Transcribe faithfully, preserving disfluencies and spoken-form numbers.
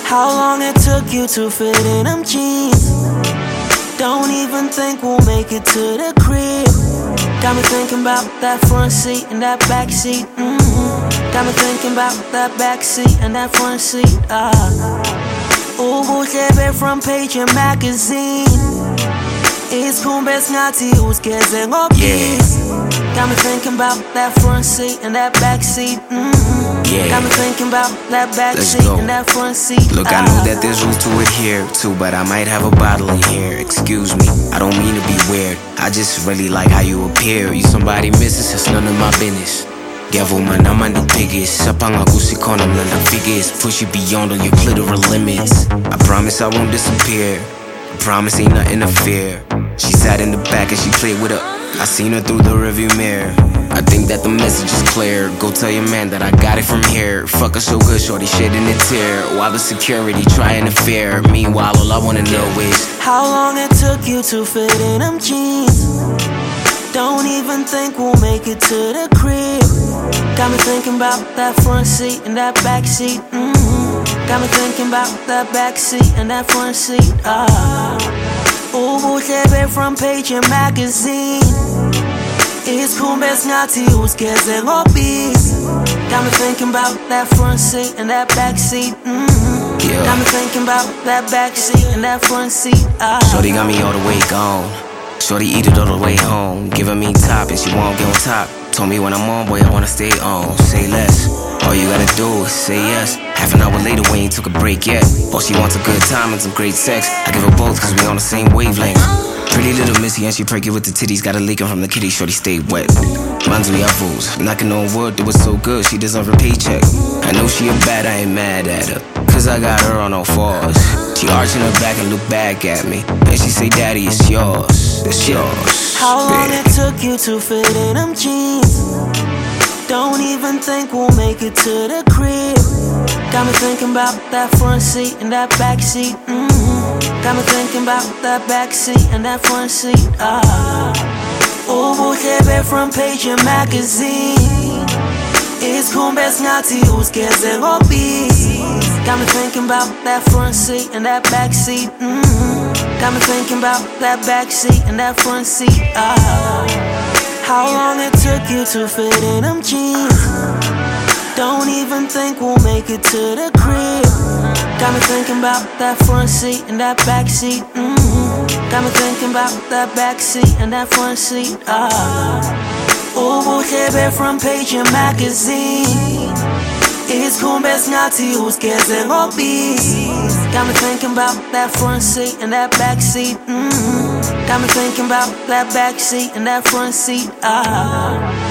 How long it took you to fit in them jeans? Don't even think we'll make it to the crib. Got me thinking about that front seat and that back seat. Mm-hmm. Got me thinking about that back seat and that front seat. Ah. Ooh, baby, front page in magazine. It's kumbes ngati uskeze ngopis. Got me thinking about that front seat and that back seat. Mm-hmm. Yeah. Got me thinking about that back Let's seat go. and that front seat. Look, I know that there's rules to adhere to, but I might have a bottle in here. Excuse me, I don't mean to be weird. I just really like how you appear. You somebody misses, it's none of my business. Devil man, I'm on the biggest. Sapanga kusikona mlanda figures. Push you beyond all your clitoral limits. I promise I won't disappear. I promise ain't nothing to fear. She sat in the back and she played with her. I seen her through the rearview mirror. I think that the message is clear. Go tell your man that I got it from here. Fuck her so good, shorty shedding a tear. While the security try and interfere. Meanwhile, all I wanna know is how long it took you to fit in them jeans. Don't even think we'll make it to the crib. Got me thinking about that front seat and that back seat. Mm-hmm. Got me thinking about that back seat and that front seat. Ah. Ooh, baby, front page in magazine. It's kumbes ngati uskeze ngopis. Got me thinking about that front seat and that back seat. Mm-hmm. Yeah. Got me thinking about that back seat and that front seat. Ah. Shorty got me all the way gone. Shorty eat it all the way home. Giving me top and she won't get on top. Told me when I'm on, boy, I wanna stay on. Say less, all you gotta do is say yes. Half an hour later, we ain't took a break yet. All she wants a good time and some great sex. I give her both cause we on the same wavelength. Pretty little missy and she perky with the titties. Got a leaking from the kitty, shorty stay wet. Man's we fools, knocking on wood, it was so good, she deserve a paycheck. I know she a bad, I ain't mad at her, cause I got her on all fours. She arching her back and look back at me, and she say, daddy, it's yours, it's yours. How long it took you to fit in them jeans? Don't even think we'll make it to the crib. Got me thinking about that front seat and that back seat. Mm-hmm. Got me thinking about that back seat and that front seat. Ah. Ooh, baby, front page in magazine. It's kumbes ngati uskeze ngopis. Got me thinking about that front seat and that back seat. Mm-hmm. Got me thinking about that back seat and that front seat. Ah. How long it took you to fit in them jeans? Don't even think we'll make it to the crib. Got me thinking about that front seat and that back seat. Mm-hmm. Got me thinking about that back seat and that front seat. Ah. Ooh, baby, front page in magazine. It's kumbes ngati uskeze ngopis. Got me thinking about that front seat and that back seat. Mm-hmm. Got me thinking about that back seat and that front seat. Ah.